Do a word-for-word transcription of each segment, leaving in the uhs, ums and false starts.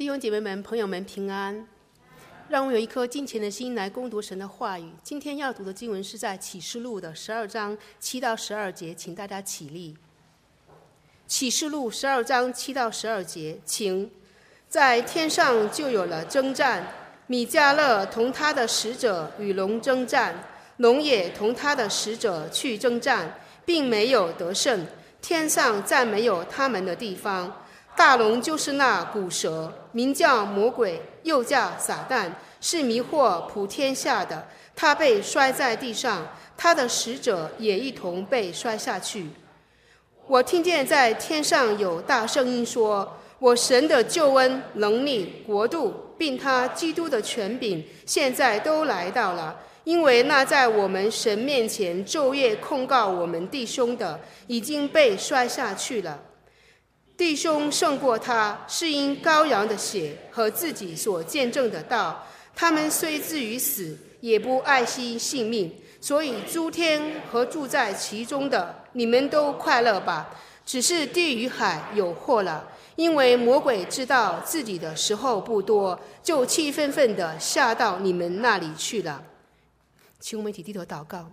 弟兄姐妹们、朋友们平安。让我有一颗敬虔的心来攻读神的话语。今天要读的经文是在启示录的十二章七到十二节，请大家起立。启示录十二章七到十二节，请。在天上就有了征战，米迦勒同他的使者与龙征战，龙也同他的使者去征战，并没有得胜。天上再没有他们的地方。大龙就是那古蛇，名叫魔鬼，又叫撒旦，是迷惑普天下的。他被摔在地上，他的使者也一同被摔下去。我听见在天上有大声音说，我神的救恩、能力、国度，并他基督的权柄，现在都来到了。因为那在我们神面前昼夜控告我们弟兄的，已经被摔下去了。弟兄胜过他，是因羔羊的血和自己所见证的道。他们虽至于死，也不爱惜性命。所以诸天和住在其中的，你们都快乐吧。只是地与海有祸了，因为魔鬼知道自己的时候不多，就气愤愤地下到你们那里去了。请我们一起低头祷告。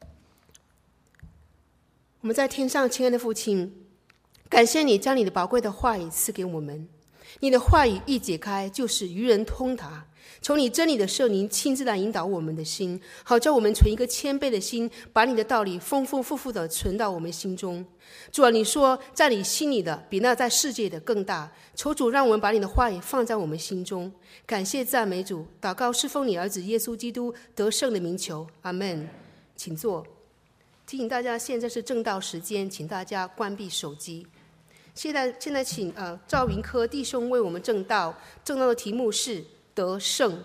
我们在天上亲爱的父亲，感谢你将你的宝贵的话语赐给我们。你的话语一解开，就是愚人通达。求你真理的圣灵亲自来引导我们的心，好叫我们存一个谦卑的心，把你的道理丰丰富富的存到我们心中。主啊，你说在你心里的比那在世界的更大。求主让我们把你的话语放在我们心中。感谢赞美主，祷告是奉你儿子耶稣基督得胜的名求，阿们。请坐。提醒大家，现在是正道时间，请大家关闭手机。现在现在请呃赵云科弟兄为我们正道，正道的题目是得胜。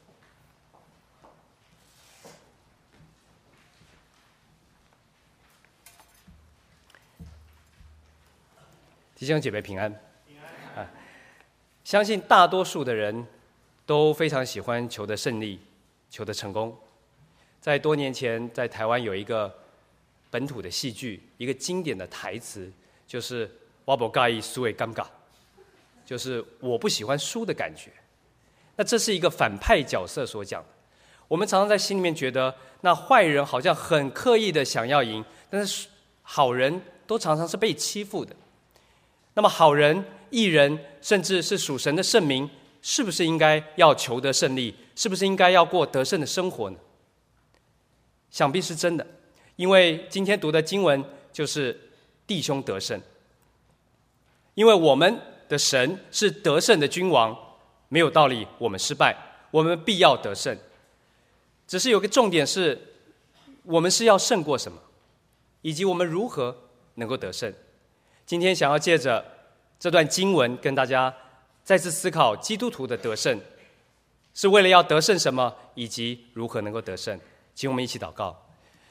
弟兄姐妹平安。平安啊！相信大多数的人都非常喜欢求得胜利，求得成功。在多年前，在台湾有一个本土的戏剧，一个经典的台词，就是“我不介意输的尴尬”，就是我不喜欢输的感觉。那这是一个反派角色所讲的。我们常常在心里面觉得，那坏人好像很刻意的想要赢，但是好人都常常是被欺负的。那么好人、义人，甚至是属神的圣民，是不是应该要求得胜利？是不是应该要过得胜的生活呢？想必是真的，因为今天读的经文就是弟兄得胜。因为我们的神是得胜的君王，没有道理我们失败，我们必要得胜。只是有个重点是，我们是要胜过什么，以及我们如何能够得胜。今天想要借着这段经文跟大家再次思考基督徒的得胜，是为了要得胜什么，以及如何能够得胜。请我们一起祷告。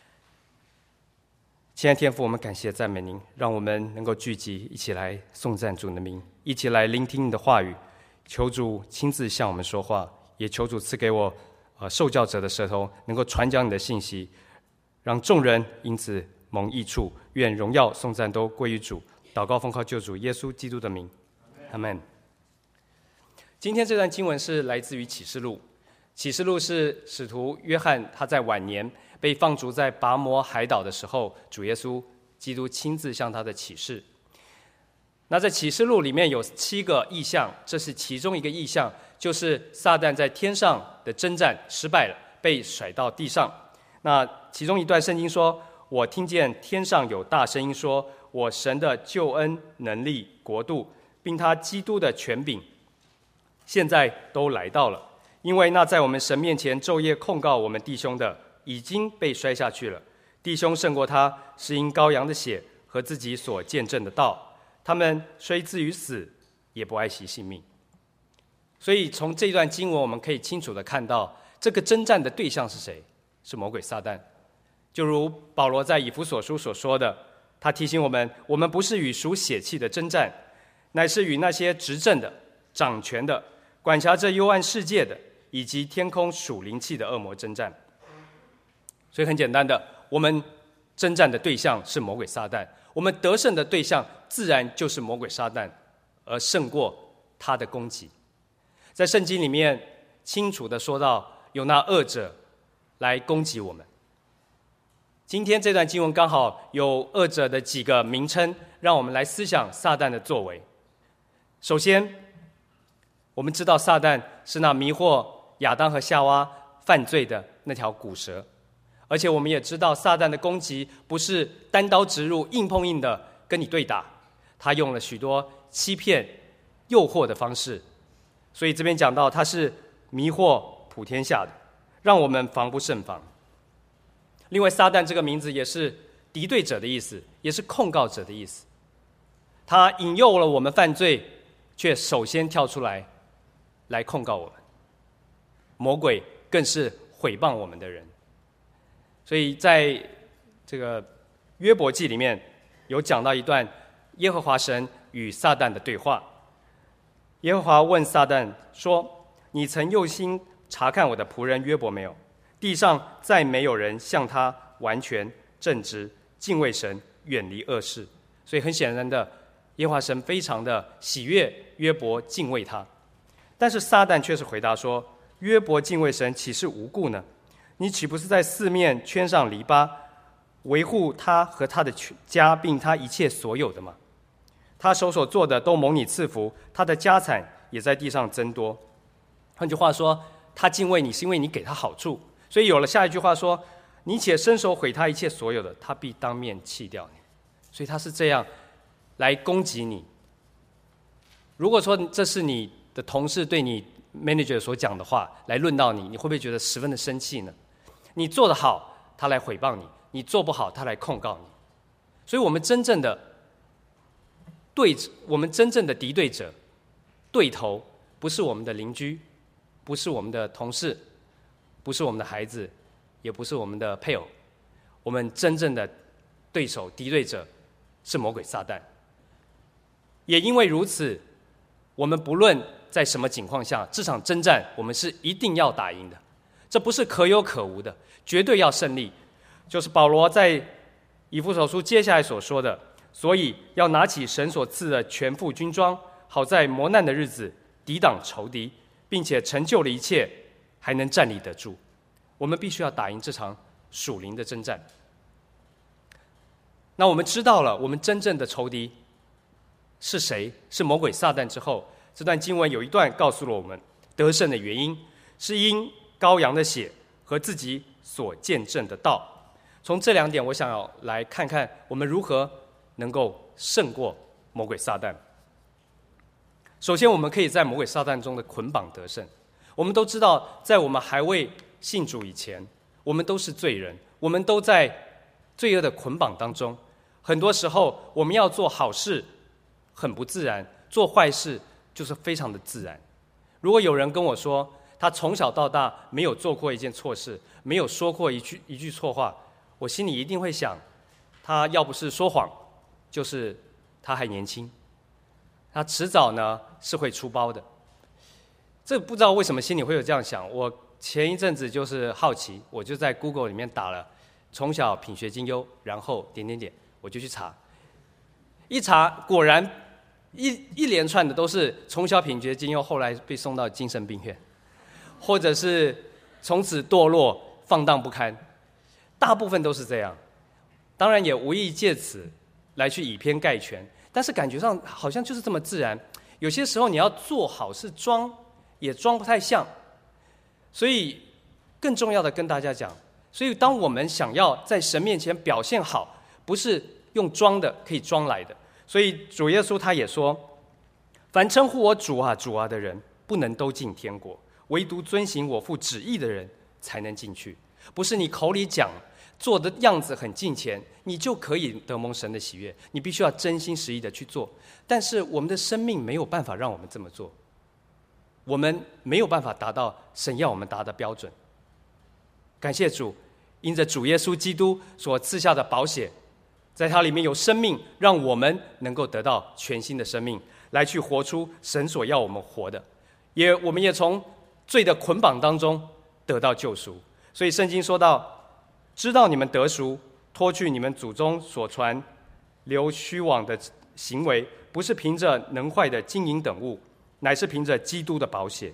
亲爱的天父，我们感谢赞美您，让我们能够聚集，一起来颂赞主的名，一起来聆听你的话语。求主亲自向我们说话，也求主赐给我呃受教者的舌头，能够传讲你的信息，让众人因此蒙益处。愿荣耀颂赞都归于主。祷告奉靠救主耶稣基督的名，阿们。今天这段经文是来自于启示录。启示录是使徒约翰他在晚年被放逐在拔摩海岛的时候，主耶稣基督亲自向他的启示。那在启示录里面有七个异象，这是其中一个异象，就是撒旦在天上的征战失败了，被甩到地上。那其中一段圣经说，我听见天上有大声音说，我神的救恩、能力、国度，并他基督的权柄，现在都来到了。因为那在我们神面前昼夜控告我们弟兄的，已经被摔下去了。弟兄胜过他，是因羔羊的血和自己所见证的道。他们虽至于死，也不爱惜性命。所以从这段经文我们可以清楚地看到，这个征战的对象是谁？是魔鬼撒旦。就如保罗在以弗所书所说的，他提醒我们，我们不是与属血气的征战，乃是与那些执政的、掌权的、管辖这幽暗世界的，以及天空属灵气的恶魔征战。所以很简单的，我们征战的对象是魔鬼撒旦，我们得胜的对象自然就是魔鬼撒旦，而胜过他的攻击。 在圣经里面清楚的说到，有那恶者来攻击我们。今天这段经文刚好有恶者的几个名称，让我们来思想撒旦的作为。首先，我们知道撒旦是那迷惑亚当和夏娃犯罪的那条古蛇，而且我们也知道撒旦的攻击不是单刀直入、硬碰硬的跟你对打，他用了许多欺骗、诱惑的方式。所以这边讲到他是迷惑普天下的，让我们防不胜防。另外，撒旦这个名字也是敌对者的意思，也是控告者的意思。他引诱了我们犯罪，却首先跳出来来控告我们。魔鬼更是毁谤我们的人。所以在这个约伯记里面有讲到一段耶和华神与撒旦的对话。耶和华问撒旦说：你曾用心查看我的仆人约伯没有？地上再没有人像他完全正直，敬畏神，远离恶事。所以很显然的，耶和华神非常的喜悦约伯敬畏他。但是撒旦却是回答说：约伯敬畏神，岂是无故呢？你岂不是在四面圈上篱笆，维护他和他的家，并他一切所有的吗？他手所做的都蒙你赐福，他的家产也在地上增多。换句话说，他敬畏你是因为你给他好处，所以有了下一句话说：你且伸手毁他一切所有的，他必当面弃掉你。所以他是这样来攻击你。如果说这是你的同事对你 manager 所讲的话来论到你，你会不会觉得十分的生气呢？你做得好，他来毁谤你；你做不好，他来控告你。所以我们真正的对，我们真正的敌对者、对头，不是我们的邻居，不是我们的同事，不是我们的孩子，也不是我们的配偶。我们真正的对手、敌对者是魔鬼撒旦。也因为如此，我们不论在什么情况下，这场征战我们是一定要打赢的，这不是可有可无的，绝对要胜利。就是保罗在以弗所书接下来所说的，所以要拿起神所赐的全副军装，好在磨难的日子抵挡仇敌，并且成就了一切，还能站立得住。我们必须要打赢这场属灵的征战。那我们知道了我们真正的仇敌是谁，是魔鬼撒旦之后，这段经文有一段告诉了我们得胜的原因，是因羔羊的血和自己所见证的道。从这两点，我想要来看看我们如何能够胜过魔鬼撒旦。首先，我们可以在魔鬼撒旦中的捆绑得胜。我们都知道，在我们还未信主以前，我们都是罪人，我们都在罪恶的捆绑当中。很多时候，我们要做好事很不自然，做坏事就是非常的自然。如果有人跟我说，他从小到大没有做过一件错事，没有说过一句一句错话，我心里一定会想，他要不是说谎，就是他还年轻，他迟早呢是会出包的。这不知道为什么心里会有这样想。我前一阵子就是好奇，我就在 Google 里面打了从小品学兼优，然后点点点，我就去查，一查果然一一连串的都是从小品学兼优，后来被送到精神病院，或者是从此堕落放荡不堪，大部分都是这样。当然也无意借此来去以偏概全，但是感觉上好像就是这么自然。有些时候你要做好事装也装不太像。所以更重要的跟大家讲，所以当我们想要在神面前表现好，不是用装的可以装来的。所以主耶稣他也说，凡称呼我主啊主啊的人，不能都进天国，唯独遵行我父旨意的人才能进去。不是你口里讲做的样子很敬虔，你就可以得蒙神的喜悦，你必须要真心实意的去做。但是我们的生命没有办法让我们这么做，我们没有办法达到神要我们达的标准。感谢主，因着主耶稣基督所赐下的宝血，在它里面有生命，让我们能够得到全新的生命，来去活出神所要我们活的。也我们也从罪的捆绑当中得到救赎。所以圣经说到，知道你们得赎，脱去你们祖宗所传流虚妄的行为，不是凭着能坏的金银等物，乃是凭着基督的宝血，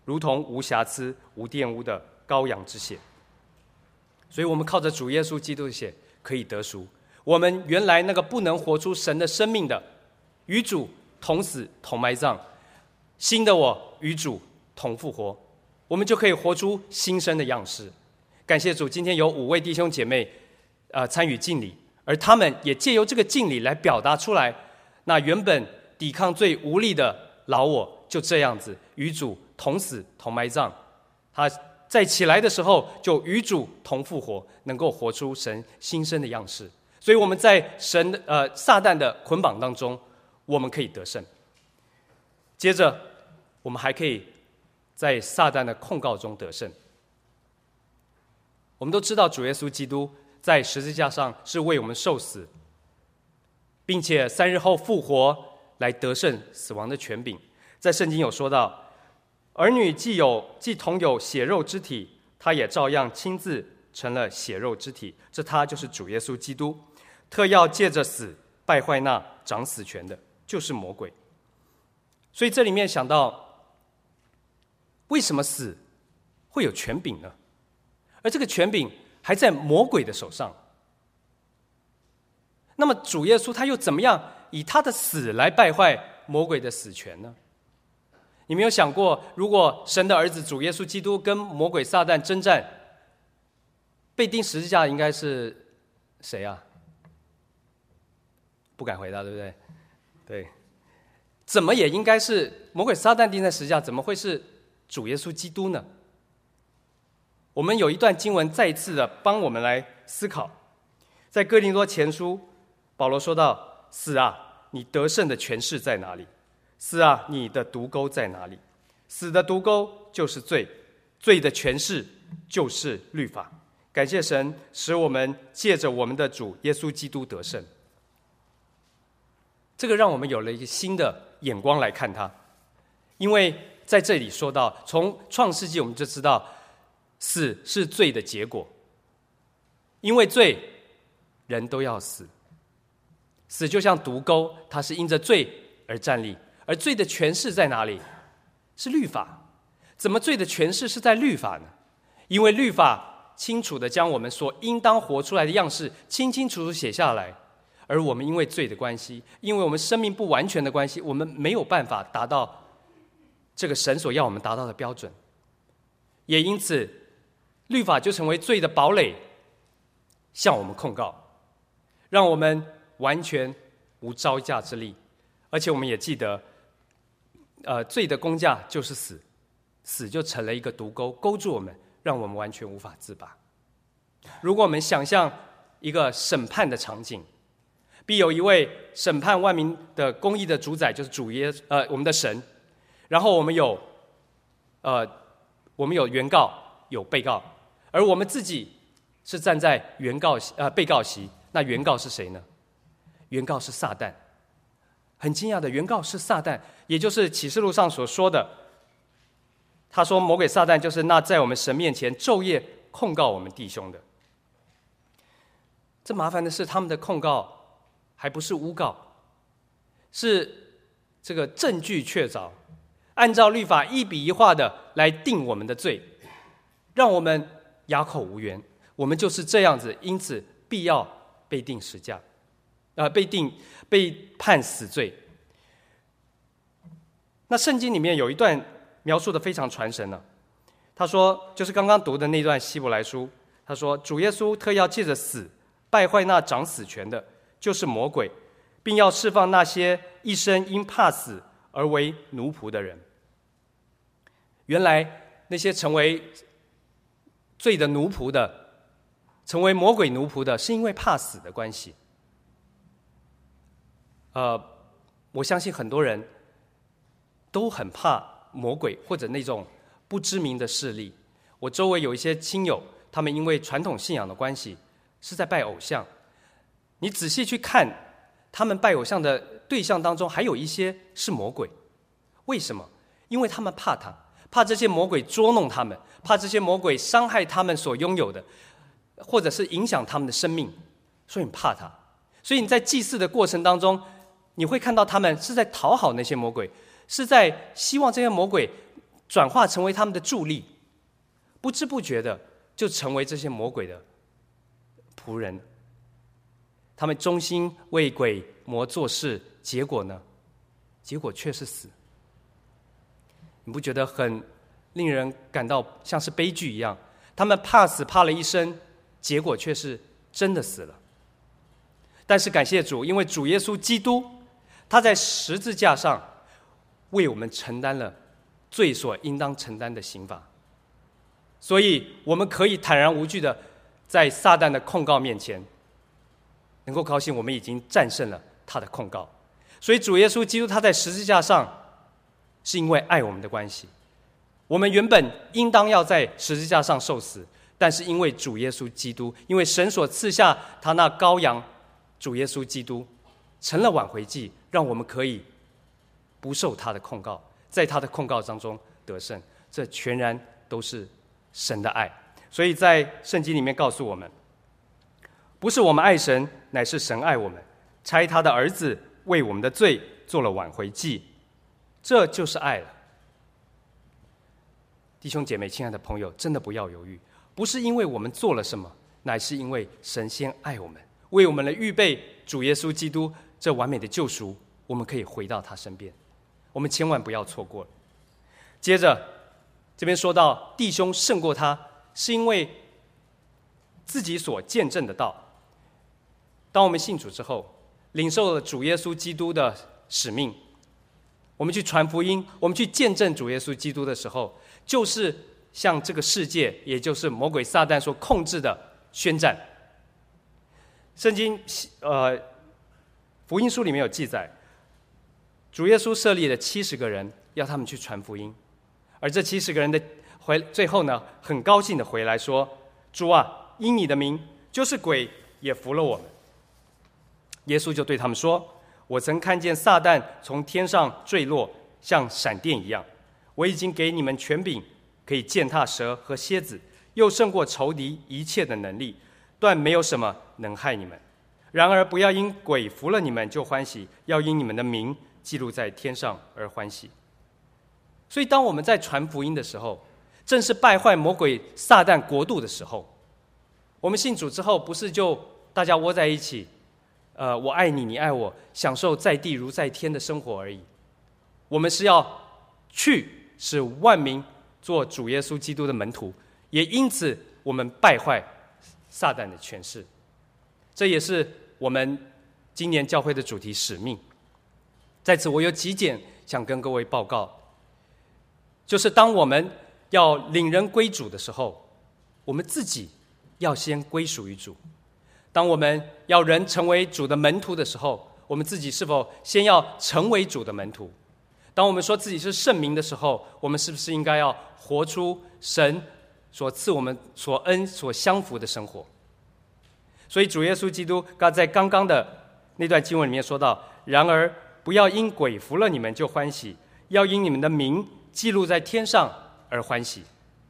如同无瑕疵、无玷污的羔羊之血。所以我们靠着主耶稣基督的血可以得赎。我们原来那个不能活出神的生命的，与主同死同埋葬，新的我与主同复活，我们就可以活出新生的样式。感谢主，今天有五位弟兄姐妹呃参与敬礼，而他们也借由这个敬礼来表达出来，那原本抵抗最无力的老我就这样子与主同死同埋葬，他在起来的时候就与主同复活，能够活出神新生的样式。所以我们在神的呃撒旦的捆绑当中，我们可以得胜。接着我们还可以在撒旦的控告中得胜。我们都知道主耶稣基督在十字架上是为我们受死，并且三日后复活，来得胜死亡的权柄。在圣经有说到，儿女既有既同有血肉之体，他也照样亲自成了血肉之体，这他就是主耶稣基督，特要借着死败坏那掌死权的，就是魔鬼。所以这里面想到，为什么死会有权柄呢？而这个权柄还在魔鬼的手上。那么主耶稣他又怎么样以他的死来败坏魔鬼的死权呢？你没有想过，如果神的儿子主耶稣基督跟魔鬼撒旦征战，被钉十字架应该是谁啊？不敢回答，对不对？对，怎么也应该是魔鬼撒旦钉在十字架，怎么会是主耶稣基督呢？我们有一段经文再一次的帮我们来思考，在哥林多前书，保罗说到：死啊，你得胜的权势在哪里？死啊，你的毒钩在哪里？死的毒钩就是罪，罪的权势就是律法。感谢神，使我们借着我们的主耶稣基督得胜。这个让我们有了一个新的眼光来看他，因为在这里说到，从创世纪我们就知道，死是罪的结果，因为罪，人都要死。死就像毒钩，它是因着罪而站立，而罪的权势在哪里？是律法。怎么罪的权势是在律法呢？因为律法清楚地将我们所应当活出来的样式清清楚楚写下来，而我们因为罪的关系，因为我们生命不完全的关系，我们没有办法达到这个神所要我们达到的标准，也因此律法就成为罪的堡垒，向我们控告，让我们完全无招架之力。而且我们也记得，呃，罪的工价就是死，死就成了一个毒钩，勾住我们，让我们完全无法自拔。如果我们想象一个审判的场景，必有一位审判万民的公义的主宰，就是主耶呃我们的神。然后我们有，呃，我们有原告，有被告，而我们自己是站在原告呃被告席。那原告是谁呢？原告是撒旦。很惊讶的，原告是撒旦，也就是启示录上所说的，他说魔鬼撒旦就是那在我们神面前昼夜控告我们弟兄的。这麻烦的是，他们的控告还不是诬告，是这个证据确凿，按照律法一笔一画的来定我们的罪，让我们哑口无言。我们就是这样子，因此必要被定十架，呃，被定被判死罪。那圣经里面有一段描述的非常传神了、啊，他说，就是刚刚读的那段希伯来书，他说主耶稣特要借着死败坏那掌死权的，就是魔鬼，并要释放那些一生因怕死而为奴仆的人。原来那些成为罪的奴仆的，成为魔鬼奴仆的，是因为怕死的关系。呃，我相信很多人都很怕魔鬼或者那种不知名的势力。我周围有一些亲友，他们因为传统信仰的关系，是在拜偶像。你仔细去看，他们拜偶像的对象当中，还有一些是魔鬼。为什么？因为他们怕他，怕这些魔鬼捉弄他们，怕这些魔鬼伤害他们所拥有的，或者是影响他们的生命，所以你怕他。所以你在祭祀的过程当中，你会看到他们是在讨好那些魔鬼，是在希望这些魔鬼转化成为他们的助力，不知不觉的就成为这些魔鬼的仆人。他们忠心为鬼魔做事，结果呢？结果却是死。你不觉得很令人感到像是悲剧一样？他们怕死怕了一生，结果却是真的死了。但是感谢主，因为主耶稣基督，他在十字架上为我们承担了罪所应当承担的刑罚，所以我们可以坦然无惧的在撒旦的控告面前，能够高兴我们已经战胜了他的控告。所以主耶稣基督他在十字架上是因为爱我们的关系，我们原本应当要在十字架上受死，但是因为主耶稣基督，因为神所赐下他那羔羊主耶稣基督成了挽回祭，让我们可以不受他的控告，在他的控告当中得胜。这全然都是神的爱。所以在圣经里面告诉我们，不是我们爱神，乃是神爱我们，差他的儿子为我们的罪做了挽回祭，这就是爱了。弟兄姐妹，亲爱的朋友，真的不要犹豫，不是因为我们做了什么，乃是因为神先爱我们，为我们来预备主耶稣基督这完美的救赎，我们可以回到他身边，我们千万不要错过了。接着这边说到弟兄胜过他，是因为自己所见证的道。当我们信主之后，领受了主耶稣基督的使命，我们去传福音，我们去见证主耶稣基督的时候，就是向这个世界，也就是魔鬼撒旦所控制的宣战。圣经呃福音书里面有记载，主耶稣设立了七十个人，要他们去传福音，而这七十个人的回最后呢，很高兴的回来说：“主啊，因你的名，就是鬼也服了我们。”耶稣就对他们说：“我曾看见撒旦从天上坠落，像闪电一样。我已经给你们权柄，可以践踏蛇和蝎子，又胜过仇敌一切的能力，断没有什么能害你们。然而不要因鬼服了你们就欢喜，要因你们的名记录在天上而欢喜。”所以当我们在传福音的时候，正是败坏魔鬼撒旦国度的时候。我们信主之后，不是就大家窝在一起，呃，我爱你，你爱我，享受在地如在天的生活而已。我们是要去使万民做主耶稣基督的门徒，也因此我们败坏撒旦的权势。这也是我们今年教会的主题使命。在此我有几点想跟各位报告，就是当我们要领人归主的时候，我们自己要先归属于主。当我们要人成为主的门徒的时候，我们自己是否先要成为主的门徒？当我们说自己是圣民的时候，我们是不是应该要活出神所赐我们所恩所相符的生活？所以主耶稣基督在刚刚的那段经文里面说到：“然而不要因鬼服了你们就欢喜，要因你们的名记录在天上而欢喜。”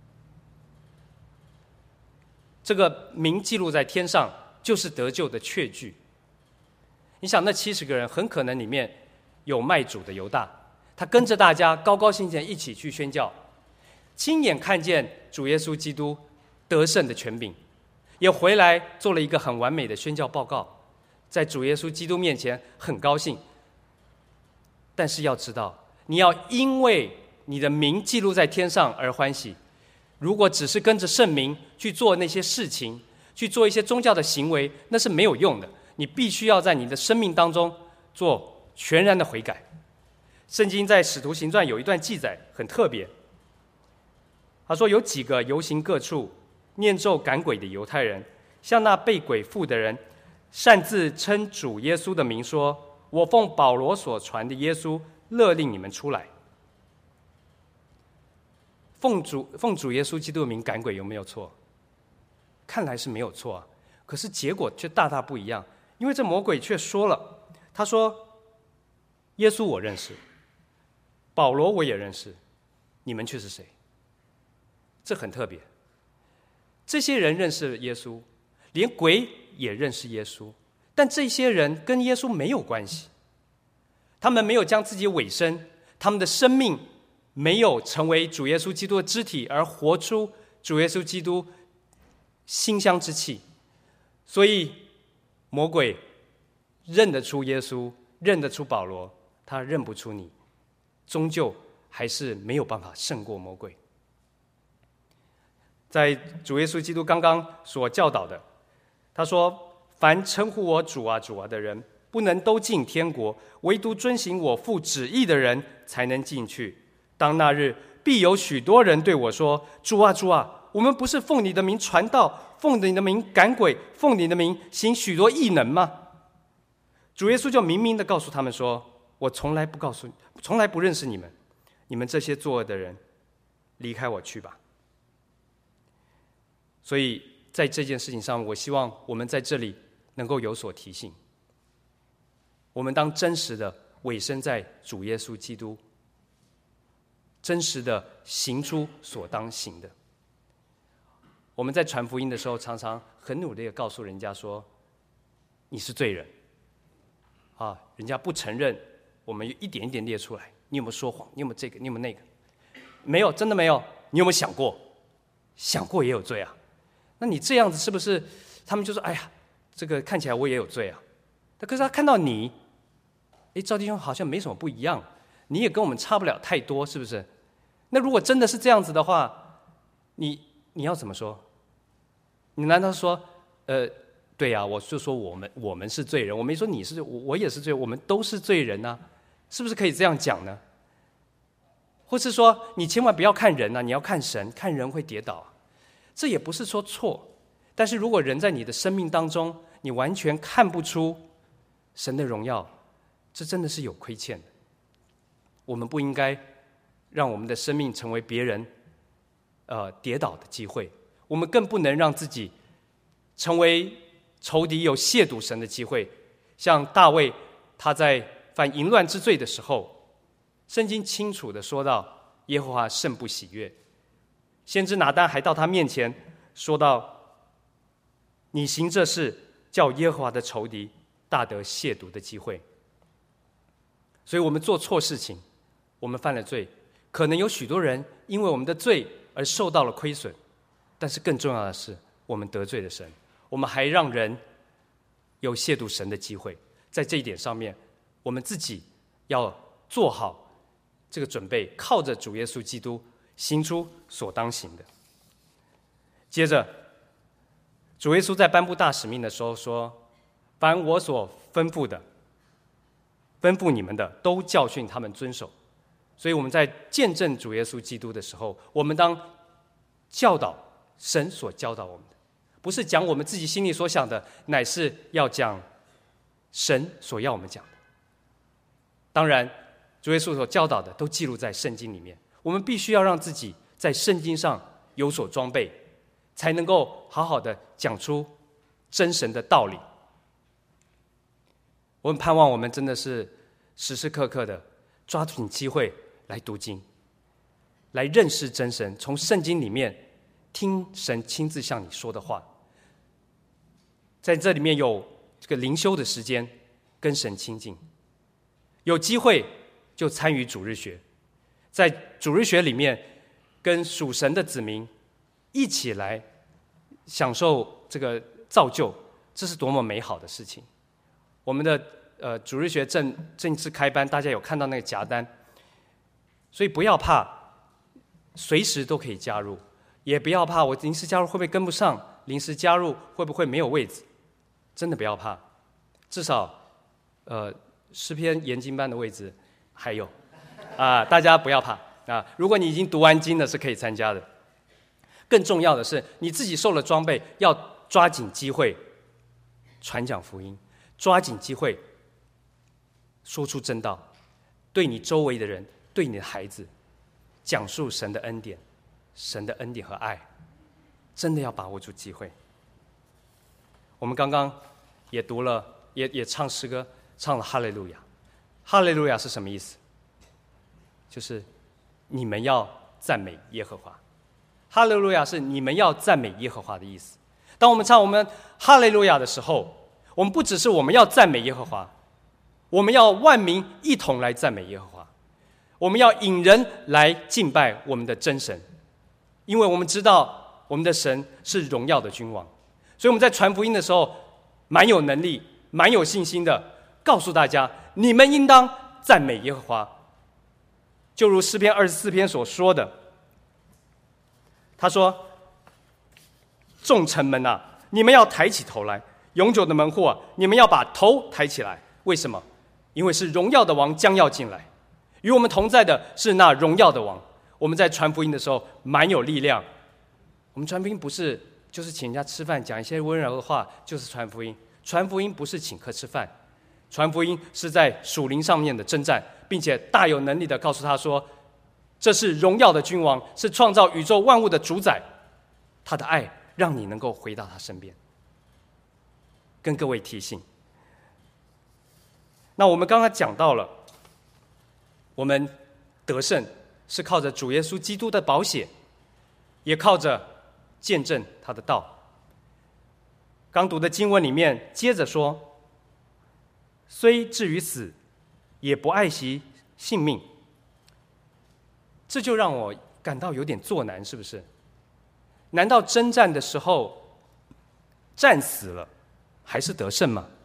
这个名记录在天上，就是得救的确据。你想，那七十个人很可能里面有卖主的犹大，他跟着大家高高兴兴一起去宣教，亲眼看见主耶稣基督得胜的权柄，也回来做了一个很完美的宣教报告，在主耶稣基督面前很高兴。但是要知道，你要因为你的名记录在天上而欢喜。如果只是跟着圣名去做那些事情，去做一些宗教的行为，那是没有用的。你必须要在你的生命当中做全然的悔改。圣经在使徒行传有一段记载很特别，他说有几个游行各处念咒赶鬼的犹太人，向那被鬼附的人擅自称主耶稣的名说：“我奉保罗所传的耶稣勒令你们出来。”奉主奉主耶稣基督的名赶鬼有没有错？看来是没有错啊，可是结果却大大不一样。因为这魔鬼却说了，他说：“耶稣我认识，保罗我也认识，你们却是谁？”这很特别。这些人认识耶稣，连鬼也认识耶稣，但这些人跟耶稣没有关系，他们没有将自己委身，他们的生命没有成为主耶稣基督的肢体，而活出主耶稣基督馨香之气。所以魔鬼认得出耶稣，认得出保罗，他认不出你，终究还是没有办法胜过魔鬼。在主耶稣基督刚刚所教导的，他说：凡称呼我主啊主啊的人，不能都进天国，唯独遵行我父旨意的人才能进去。当那日，必有许多人对我说：主啊主啊，我们不是奉你的名传道，奉你的名赶鬼，奉你的名行许多异能吗？主耶稣就明明的告诉他们说：我从来不告诉你，从来不认识你们，你们这些作恶的人，离开我去吧。所以在这件事情上，我希望我们在这里能够有所提醒。我们当真实的委身在主耶稣基督，真实的行出所当行的。我们在传福音的时候，常常很努力的告诉人家说：你是罪人啊！人家不承认，我们一点一点列出来。你有没有说谎？你有没有这个？你有没有那个？没有，真的没有。你有没有想过？想过也有罪啊！那你这样子是不是？他们就说：哎呀，这个看起来我也有罪啊。可是他看到你，哎，赵弟兄好像没什么不一样，你也跟我们差不了太多，是不是？那如果真的是这样子的话，你你要怎么说？你难道说，呃，对呀、啊，我就说我们我们是罪人，我没说你是，我我也是罪人，我们都是罪人啊，是不是可以这样讲呢？或是说，你千万不要看人啊，你要看神，看人会跌倒。这也不是说错，但是如果人在你的生命当中，你完全看不出神的荣耀，这真的是有亏欠的。我们不应该让我们的生命成为别人呃跌倒的机会，我们更不能让自己成为仇敌有亵渎神的机会。像大卫他在犯淫乱之罪的时候，圣经清楚的说到耶和华甚不喜悦。先知拿单还到他面前说道：你行这事，叫耶和华的仇敌大得亵渎的机会。所以我们做错事情，我们犯了罪，可能有许多人因为我们的罪而受到了亏损，但是更重要的是，我们得罪了神，我们还让人有亵渎神的机会。在这一点上面，我们自己要做好这个准备，靠着主耶稣基督行出所当行的。接着，主耶稣在颁布大使命的时候说：凡我所吩咐的，吩咐你们的，都教训他们遵守。所以我们在见证主耶稣基督的时候，我们当教导神所教导我们的，不是讲我们自己心里所想的，乃是要讲神所要我们讲的。当然，主耶稣所教导的都记录在圣经里面，我们必须要让自己在圣经上有所装备，才能够好好的讲出真神的道理。我们盼望我们真的是时时刻刻的抓紧机会来读经，来认识真神，从圣经里面听神亲自向你说的话。在这里面有这个灵修的时间，跟神亲近，有机会就参与主日学，在主日学里面跟属神的子民一起来享受这个造就，这是多么美好的事情。我们的呃主日学正正式开班，大家有看到那个夹单，所以不要怕，随时都可以加入，也不要怕我临时加入会不会跟不上，临时加入会不会没有位置，真的不要怕，至少呃诗篇研经班的位置还有啊，大家不要怕啊！如果你已经读完经了，是可以参加的。更重要的是，你自己受了装备，要抓紧机会传讲福音，抓紧机会说出真道，对你周围的人，对你的孩子讲述神的恩典，神的恩典和爱，真的要把握住机会。我们刚刚也读了，也也唱诗歌，唱了哈利路亚。哈利路亚是什么意思？就是你们要赞美耶和华。哈利路亚是你们要赞美耶和华的意思。当我们唱我们哈利路亚的时候，我们不只是我们要赞美耶和华，我们要万民一同来赞美耶和华。 我们要引人来敬拜我们的真神，因为我们知道我们的神是荣耀的君王，所以我们在传福音的时候蛮有能力、蛮有信心的，告诉大家：你们应当赞美耶和华。就如诗篇二十四篇所说的，他说：“众城门啊，你们要抬起头来；永久的门户啊，你们要把头抬起来。为什么？因为是荣耀的王将要进来。与我们同在的是那荣耀的王。我们在传福音的时候蛮有力量。我们传福音不是就是请人家吃饭，讲一些温柔的话，就是传福音。传福音不是请客吃饭，传福音是在属灵上面的征战，并且大有能力的告诉他说，这是荣耀的君王，是创造宇宙万物的主宰，他的爱让你能够回到他身边。跟各位提醒，那我们刚刚讲到了，我们得胜是靠着主耶稣基督的宝血，也靠着见证他的道。刚读的经文里面接着说，虽至于死，也不爱惜性命。这就让我感到有点作难，是不是？难道征战的时候战死了还是得胜吗？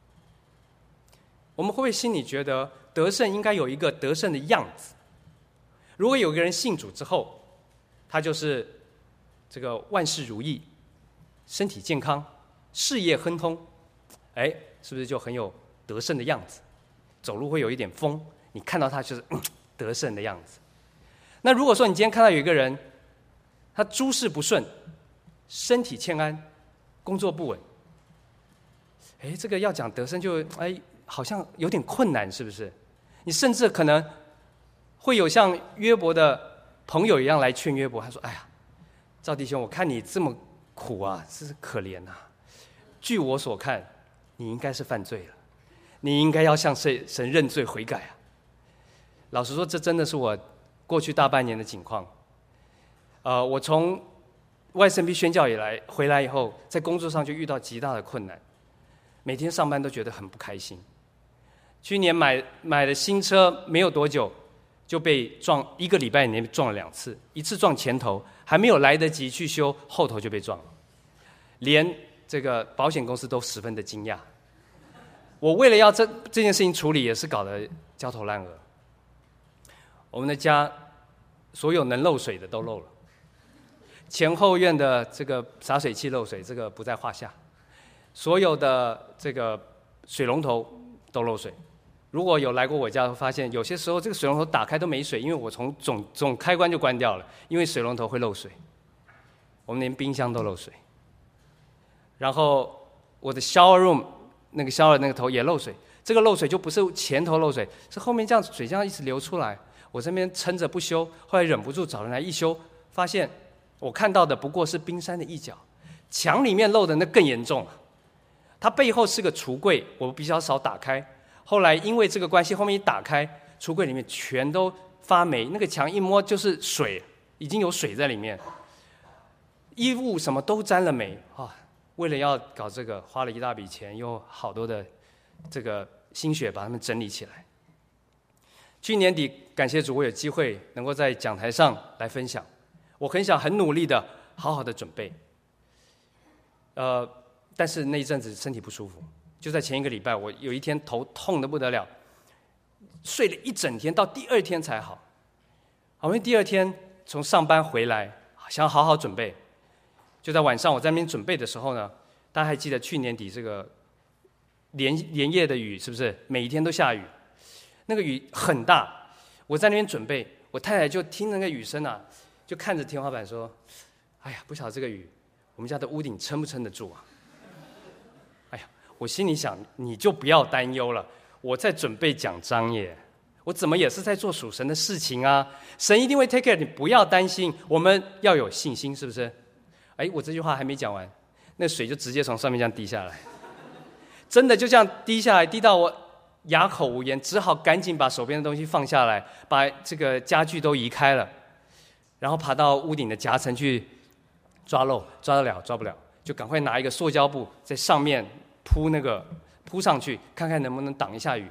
我们会不会心里觉得得胜应该有一个得胜的样子？如果有个人信主之后，他就是这个万事如意，身体健康，事业亨通，哎，是不是就很有得胜的样子？走路会有一点风，你看到他就是、嗯、得胜的样子。那如果说你今天看到有一个人，他诸事不顺，身体欠安，工作不稳，哎，这个要讲得胜就哎，好像有点困难，是不是？你甚至可能会有像约伯的朋友一样来劝约伯，他说：“哎呀，赵弟兄，我看你这么苦啊，真是可怜啊。据我所看，你应该是犯罪了，你应该要向神神认罪悔改啊。”老实说，这真的是我过去大半年的境况。呃，我从外圣批宣教以来回来以后，在工作上就遇到极大的困难，每天上班都觉得很不开心。去年买买了新车没有多久，就被撞，一个礼拜里面撞了两次，一次撞前头，还没有来得及去修，后头就被撞了，连这个保险公司都十分的惊讶。我为了要这这件事情处理，也是搞得焦头烂额。我们的家所有能漏水的都漏了，前后院的这个洒水器漏水，这个不在话下。所有的这个水龙头都漏水。如果有来过我家，会发现有些时候这个水龙头打开都没水，因为我从总总开关就关掉了，因为水龙头会漏水。我们连冰箱都漏水。然后我的 shower room 那个 shower 那个头也漏水，这个漏水就不是前头漏水，是后面这样水这样一直流出来。我这边撑着不修，后来忍不住找人来一修，发现我看到的不过是冰山的一角，墙里面漏的那更严重。它背后是个橱柜，我比较少打开。后来因为这个关系，后面一打开，橱柜里面全都发霉，那个墙一摸就是水，已经有水在里面，衣物什么都沾了霉啊！为了要搞这个，花了一大笔钱，又好多的这个心血把它们整理起来。去年底，感谢主，我有机会能够在讲台上来分享，我很想很努力的好好的准备。呃，但是那一阵子身体不舒服，就在前一个礼拜，我有一天头痛得不得了，睡了一整天，到第二天才好。好，因为第二天从上班回来，想好好准备，就在晚上我在那边准备的时候呢，大家还记得去年底这个连连夜的雨，是不是每一天都下雨？那个雨很大，我在那边准备，我太太就听那个雨声啊，就看着天花板说：“哎呀，不晓得这个雨，我们家的屋顶撑不撑得住啊？”哎呀，我心里想，你就不要担忧了，我在准备讲章耶，我怎么也是在做属神的事情啊，神一定会 take care， 你不要担心，我们要有信心，是不是？哎，我这句话还没讲完，那水就直接从上面这样滴下来，真的就这样滴下来，滴到我哑口无言，只好赶紧把手边的东西放下来，把这个家具都移开了，然后爬到屋顶的夹层去抓漏，抓得了抓不了，就赶快拿一个塑胶布在上面铺那个铺上去，看看能不能挡一下雨。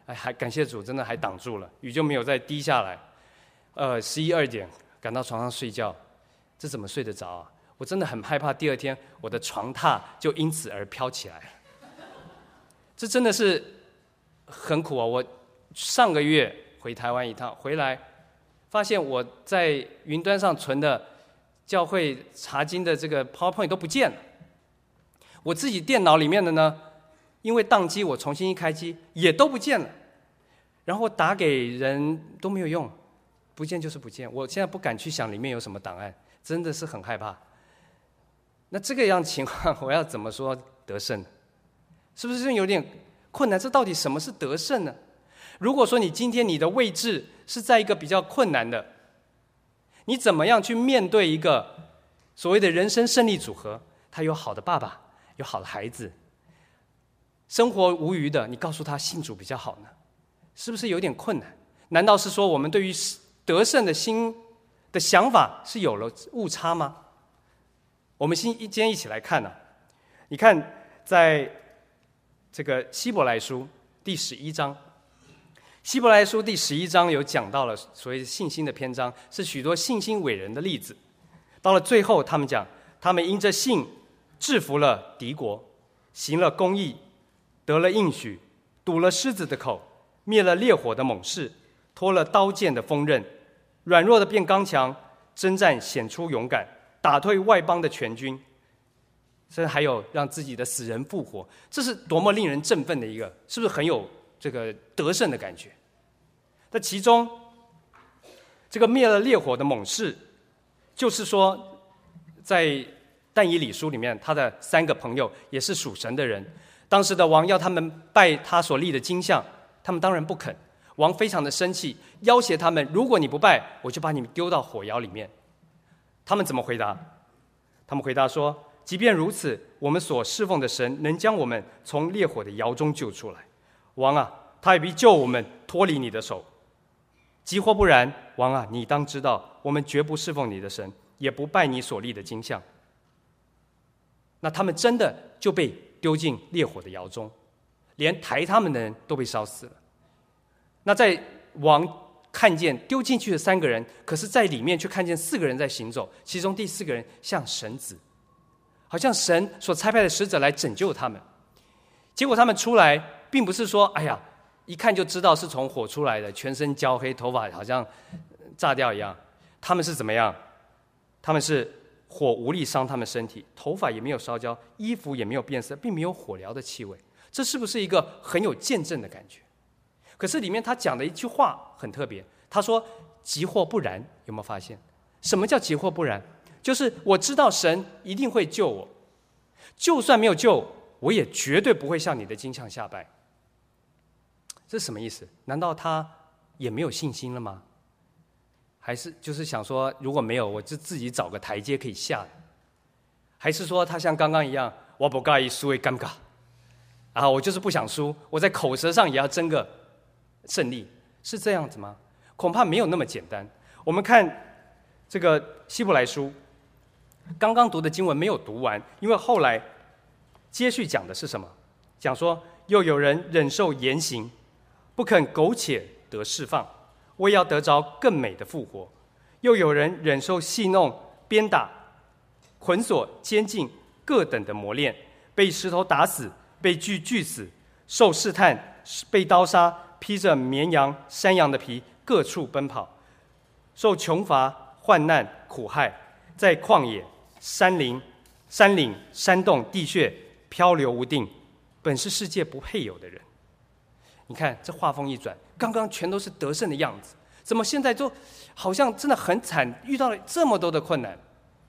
哎，还感谢主，真的还挡住了，雨就没有再滴下来。呃，十一二点赶到床上睡觉，这怎么睡得着啊？我真的很害怕第二天我的床榻就因此而飘起来了。这真的是很苦啊！我上个月回台湾一趟，回来发现我在云端上存的教会查经的这个 PowerPoint 都不见了。我自己电脑里面的呢，因为宕机，我重新一开机也都不见了。然后打给人都没有用，不见就是不见。我现在不敢去想里面有什么档案，真的是很害怕。那这个样情况，我要怎么说得胜？是不是有点困难？这到底什么是得胜呢？如果说你今天你的位置是在一个比较困难的，你怎么样去面对一个所谓的人生胜利组合？他有好的爸爸，有好的孩子，生活无余的，你告诉他信主比较好呢？是不是有点困难？难道是说我们对于得胜的心的想法是有了误差吗？我们今天一起来看呢、啊，你看在这个希伯来书第十一章，希伯来书第十一章有讲到了所谓信心的篇章，是许多信心伟人的例子。到了最后，他们讲，他们因着信制服了敌国，行了公义，得了应许，堵了狮子的口，灭了烈火的猛士，脱了刀剑的锋刃，软弱的变刚强，征战显出勇敢，打退外邦的全军，甚至还有让自己的死人复活，这是多么令人振奋的一个，是不是很有这个得胜的感觉？那其中这个灭了烈火的猛士，就是说在但以理书里面，他的三个朋友也是属神的人，当时的王要他们拜他所立的金像，他们当然不肯。王非常的生气，要挟他们，如果你不拜，我就把你们丢到火窑里面。他们怎么回答？他们回答说，即便如此，我们所侍奉的神能将我们从烈火的窑中救出来。王啊，他也必救我们脱离你的手。即或不然，王啊，你当知道，我们绝不侍奉你的神，也不拜你所立的金像。那他们真的就被丢进烈火的窑中，连抬他们的人都被烧死了。那在王看见丢进去的三个人，可是在里面却看见四个人在行走，其中第四个人像神子，好像神所差派的使者来拯救他们。结果他们出来，并不是说哎呀一看就知道是从火出来的，全身焦黑，头发好像炸掉一样。他们是怎么样？他们是火无力伤他们身体，头发也没有烧焦，衣服也没有变色，并没有火燎的气味。这是不是一个很有见证的感觉？可是里面他讲的一句话很特别，他说即或不然。有没有发现什么叫即或不然？就是我知道神一定会救我，就算没有救，我也绝对不会向你的金像下拜。这是什么意思？难道他也没有信心了吗？还是就是想说如果没有，我就自己找个台阶可以下？还是说他像刚刚一样，我不介意输会尴尬啊，我就是不想输，我在口舌上也要争个胜利，是这样子吗？恐怕没有那么简单。我们看这个希伯来书，刚刚读的经文没有读完，因为后来接续讲的是什么？讲说又有人忍受严刑，不肯苟且得释放，为要得着更美的复活；又有人忍受戏弄、鞭打、捆锁、监禁各等的磨练，被石头打死，被锯锯死，受试探，被刀杀，披着绵羊、山羊的皮，各处奔跑，受穷乏、患难、苦害，在旷野、山林、山岭、山洞、地穴漂流无定，本是世界不配有的人。你看这话锋一转，刚刚全都是得胜的样子，怎么现在就好像真的很惨，遇到了这么多的困难？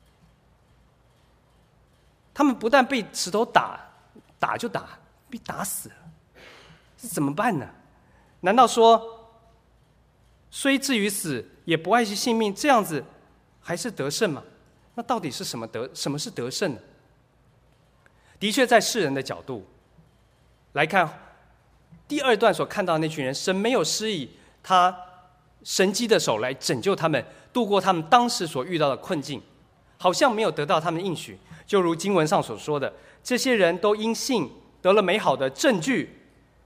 他们不但被石头打，打就打，被打死了，这怎么办呢？难道说虽至于死，也不爱惜性命，这样子还是得胜吗？那到底是什么得？什么是得胜呢？的确，在世人的角度来看，第二段所看到的那群人，神没有施以他神迹的手来拯救他们，度过他们当时所遇到的困境，好像没有得到他们的应许。就如经文上所说的，这些人都因信得了美好的证据，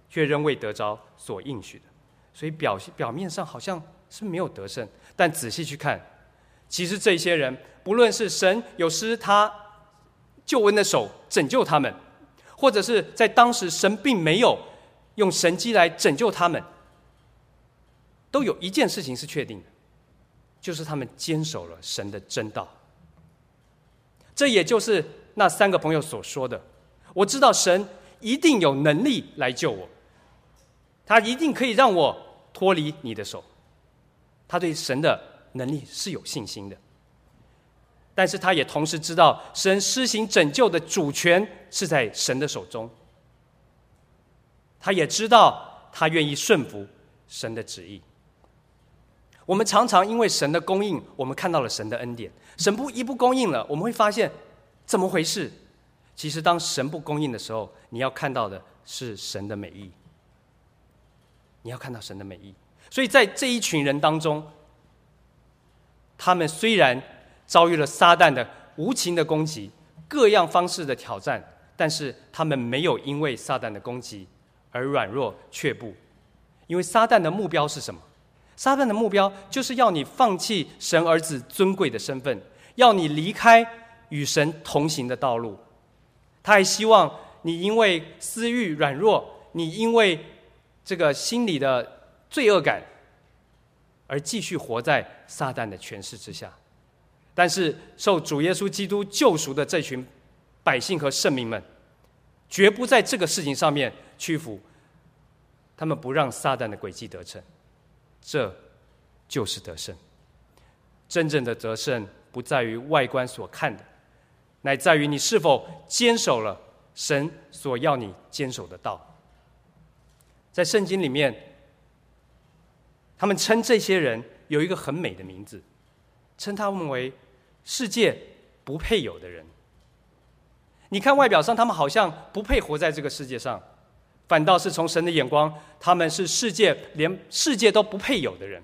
却仍未得着所应许的。所以 表, 表面上好像是没有得胜，但仔细去看，其实这些人不论是神有施他救恩的手拯救他们，或者是在当时神并没有用神迹来拯救他们，都有一件事情是确定的，就是他们坚守了神的真道。这也就是那三个朋友所说的，我知道神一定有能力来救我，他一定可以让我脱离你的手。他对神的能力是有信心的，但是他也同时知道神施行拯救的主权是在神的手中。他也知道他愿意顺服神的旨意。我们常常因为神的供应，我们看到了神的恩典，神不一不供应了，我们会发现怎么回事？其实当神不供应的时候，你要看到的是神的美意，你要看到神的美意。所以在这一群人当中，他们虽然遭遇了撒旦的无情的攻击，各样方式的挑战，但是他们没有因为撒旦的攻击而软弱却步。因为撒旦的目标是什么？撒旦的目标就是要你放弃神儿子尊贵的身份，要你离开与神同行的道路。他还希望你因为私欲软弱，你因为这个心里的罪恶感而继续活在撒旦的权势之下。但是受主耶稣基督救赎的这群百姓和圣民们，绝不在这个事情上面屈服，他们不让撒旦的诡计得逞，这就是得胜。真正的得胜不在于外观所看的，乃在于你是否坚守了神所要你坚守的道。在圣经里面，他们称这些人有一个很美的名字，称他们为世界不配有的人。你看外表上他们好像不配活在这个世界上，反倒是从神的眼光，他们是世界连世界都不配有的人。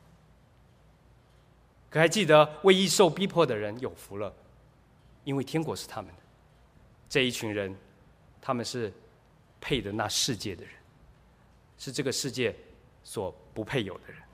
可还记得为义受逼迫的人有福了，因为天国是他们的。这一群人，他们是配的那世界的人，是这个世界所不配有的人。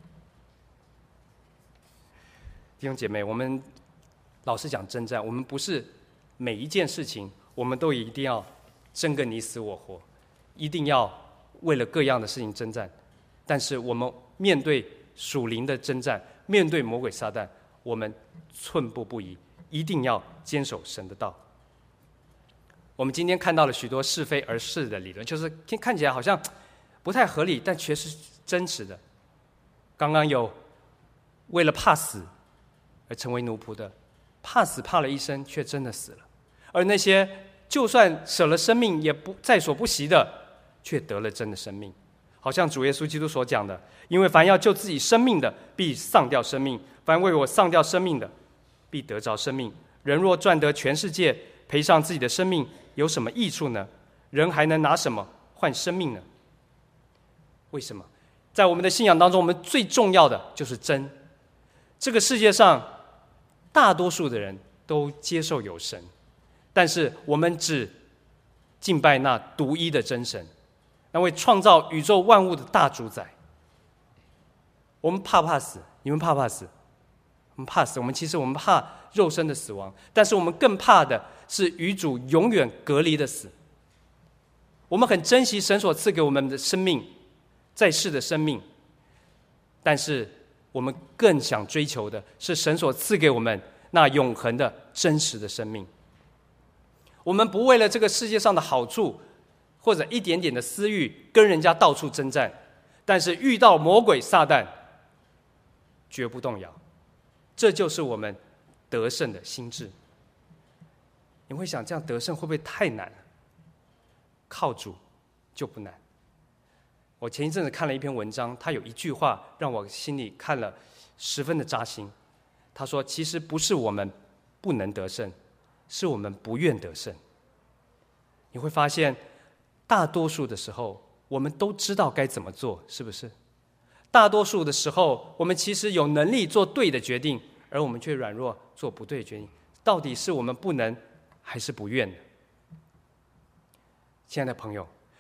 弟兄姐妹，我们老是讲征战，我们不是每一件事情我们都一定要争个你死我活，一定要为了各样的事情征战。但是我们面对属灵的征战，面对魔鬼撒旦，我们寸步不移，一定要坚守神的道。我们今天看到了许多是非而是的理论，就是看起来好像不太合理，但却是真实的。刚刚有为了怕死而成为奴仆的，怕死怕了一生，却真的死了；而那些就算舍了生命也不在所不惜的，却得了真的生命。好像主耶稣基督所讲的，因为凡要救自己生命的，必丧掉生命；凡为我丧掉生命的，必得着生命。人若赚得全世界，赔上自己的生命，有什么益处呢？人还能拿什么换生命呢？为什么？在我们的信仰当中，我们最重要的就是真。这个世界上大多数的人都接受有神，但是我们只敬拜那独一的真神，那位创造宇宙万物的大主宰。我们怕不怕死？你们怕不怕死？我们怕死。我们其实我们怕肉身的死亡，但是我们更怕的是与主永远隔离的死。我们很珍惜神所赐给我们的生命，在世的生命，但是我们更想追求的是神所赐给我们那永恒的真实的生命。我们不为了这个世界上的好处或者一点点的私欲跟人家到处征战，但是遇到魔鬼撒旦绝不动摇。这就是我们得胜的心志。你会想，这样得胜会不会太难了？靠主就不难。我前一阵子看了一篇文章，他有一句话让我心里看了十分的扎心。他说，其实不是我们不能得胜，是我们不愿得胜。你会发现大多数的时候我们都知道该怎么做，是不是？大多数的时候我们其实有能力做对的决定，而我们却软弱做不对的决定。到底是我们不能还是不愿呢？亲爱的朋友，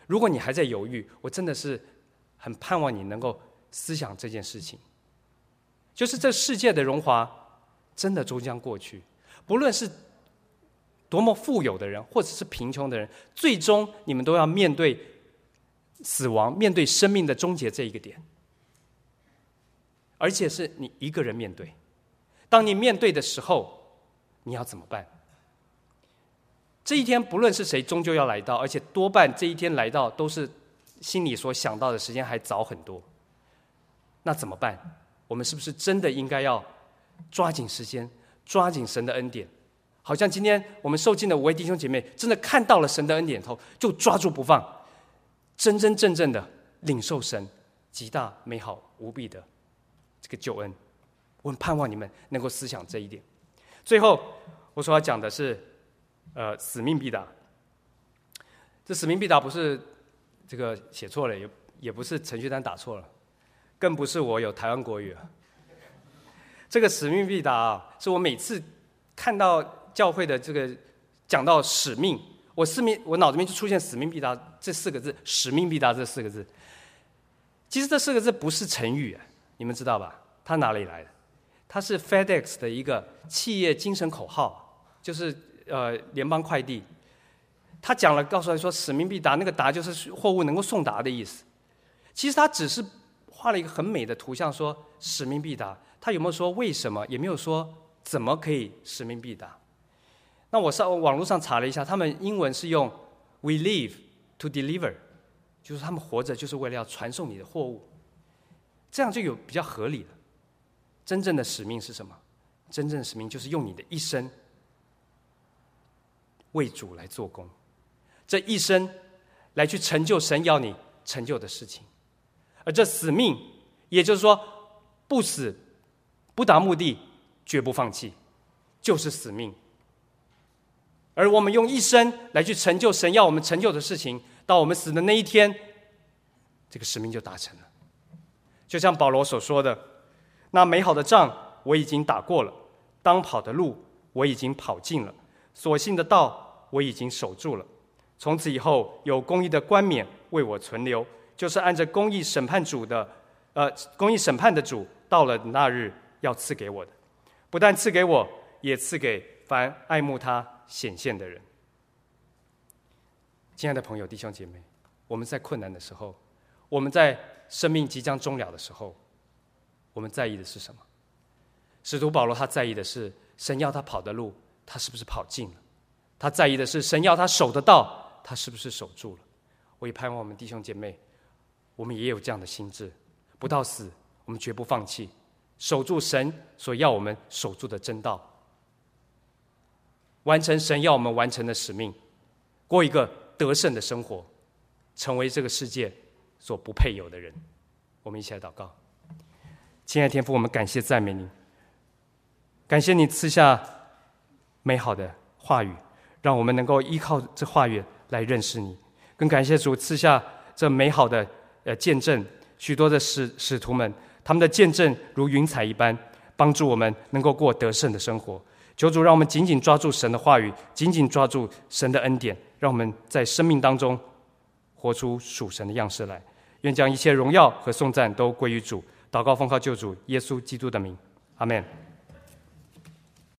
如果你还在犹豫，我真的是很盼望你能够思想这件事情，就是这世界的荣华真的终将过去，不论是多么富有的人或者是贫穷的人，最终你们都要面对死亡，面对生命的终结这一个点，而且是你一个人面对。当你面对的时候，你要怎么办？这一天不论是谁终究要来到，而且多半这一天来到都是心里所想到的时间还早很多。那怎么办？我们是不是真的应该要抓紧时间，抓紧神的恩典？好像今天我们受尽的五位弟兄姐妹真的看到了神的恩典后，就抓住不放，真真正正的领受神极大美好无比的这个救恩。我很盼望你们能够思想这一点。最后我所要讲的是呃，使命必达。这使命必达不是这个写错了，也也不是程序单打错了，更不是我有台湾国语了。这个使命必达啊，是我每次看到教会的这个讲到使命，我使命我脑子里面就出现使命必达这四个字，使命必达这四个字。其实这四个字不是成语，你们知道吧？它哪里来的？它是 FedEx 的一个企业精神口号，就是呃联邦快递。他讲了，告诉他说使命必达，那个达就是货物能够送达的意思。其实他只是画了一个很美的图像，说使命必达。他有没有说为什么？也没有说怎么可以使命必达。那我上网络上查了一下，他们英文是用 "We live to deliver"， 就是他们活着就是为了要传送你的货物，这样就有比较合理了。真正的使命是什么？真正的使命就是用你的一生为主来做工，这一生来去成就神要你成就的事情。而这使命，也就是说不死不达目的绝不放弃，就是使命。而我们用一生来去成就神要我们成就的事情，到我们死的那一天，这个使命就达成了。就像保罗所说的，那美好的仗我已经打过了，当跑的路我已经跑尽了，所信的道我已经守住了。从此以后，有公义的冠冕为我存留，就是按着公义审判主的，呃，公义审判的主到了那日要赐给我的，不但赐给我，也赐给凡爱慕他显现的人。亲爱的朋友、弟兄姐妹，我们在困难的时候，我们在生命即将终了的时候，我们在意的是什么？使徒保罗他在意的是神要他跑的路，他是不是跑尽了？他在意的是神要他守的道，他是不是守住了？我也盼望我们弟兄姐妹，我们也有这样的心志，不到死我们绝不放弃，守住神所要我们守住的真道，完成神要我们完成的使命，过一个得胜的生活，成为这个世界所不配有的人。我们一起来祷告。亲爱的天父，我们感谢赞美你，感谢你赐下美好的话语，让我们能够依靠这话语来认识你。更感谢主赐下这美好的呃见证，许多的使使徒们，他们的见证如云彩一般，帮助我们能够过得胜的生活。求主让我们紧紧抓住神的话语，紧紧抓住神的恩典，让我们在生命当中活出属神的样式来。愿将一切荣耀和颂赞都归于主。祷告奉靠救主耶稣基督的名，阿们。